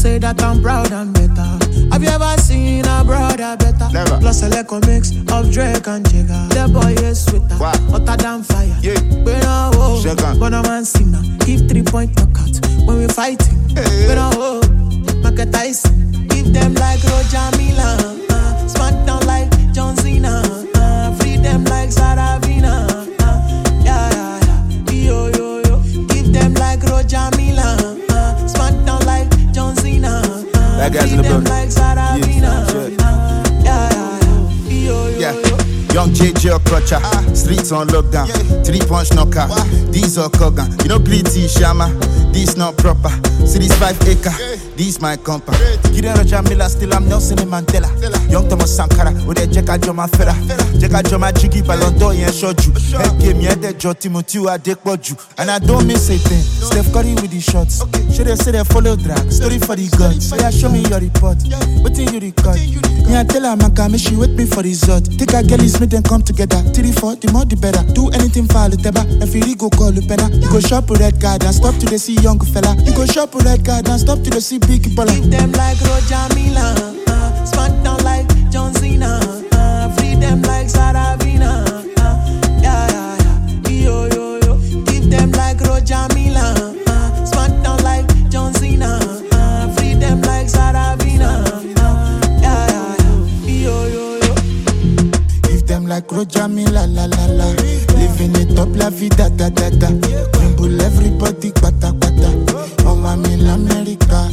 say that I'm proud and better. Have you ever seen a brother better? Never. Plus a little mix of Drake and Jigga. The boy is sweeter, hotter than fire. Yeah. We don't hold, but a man sinner. Give 3-point knockout when we fighting. Hey. We don't hold, Mike Tyson. Give them like Roger Milan. Smack down like John Cena. Free them like Saravina. Yeah. Yo. Give them like Roger Milan. Smack down like John Cena. That guy's free in the them building. like Saravina. Yeah. Yo. Young JJ Okocha, streets on lockdown, 3-punch knockout. These are Kogan, you know pretty Shama. This not proper. See this 5 acre, this my compa. Gideon Roger Miller, still I'm Nelson Mandela. Young Thomas Sankara, with a Jacka Joma Fera. Jacka Joma Jiggy Ballon d'Or and shot you. Help gave me the Joti Mutu Adekboju. And I don't miss a thing. Steph Curry with the shots. Should they say they follow drag? Story for the gods. So yeah, show me your report. What did you record? Me I tell her Maka, she wait me for result. Take a girl, make them come together. 3-4, the more the better. Do anything for Luteba. If you go call Lupena, you go shop with red card and stop to the see young fella. You go shop with red card and stop to the see big baller. Give them like Roger Milan, smack down like John Cena, free them like Saravina. Yeah. Yo. Give them like Roger Milan, smack down like John Cena, free them like Saravina. Yeah. Yo. Give them like Roger Milan, la. Living it up, la vida, da. Rumble everybody, kwata. Oh, I'm in America.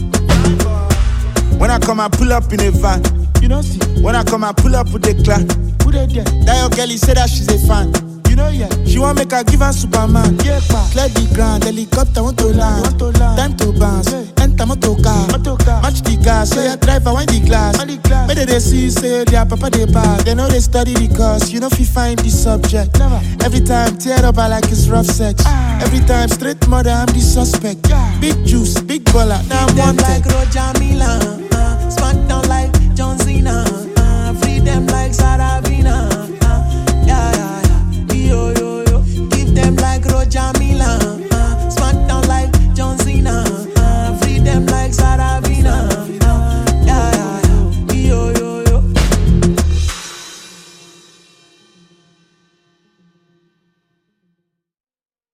When I come, I pull up in a van. You know, see. When I come, I pull up with the clan. Who they there? That your girl, he said that she's a fan. You know, yeah. She want make her give her Superman. Yeah, clear the ground, helicopter want to land. Time to bounce, enter motor car. Match the gas, so your driver wind the glass. Maybe they see, say their papa they bad. They know they study the course, you know if you find the subject. Never. Every time tear up, I like it's rough sex. Every time straight mother, I'm the suspect. Big juice, big baller, now I'm wanted.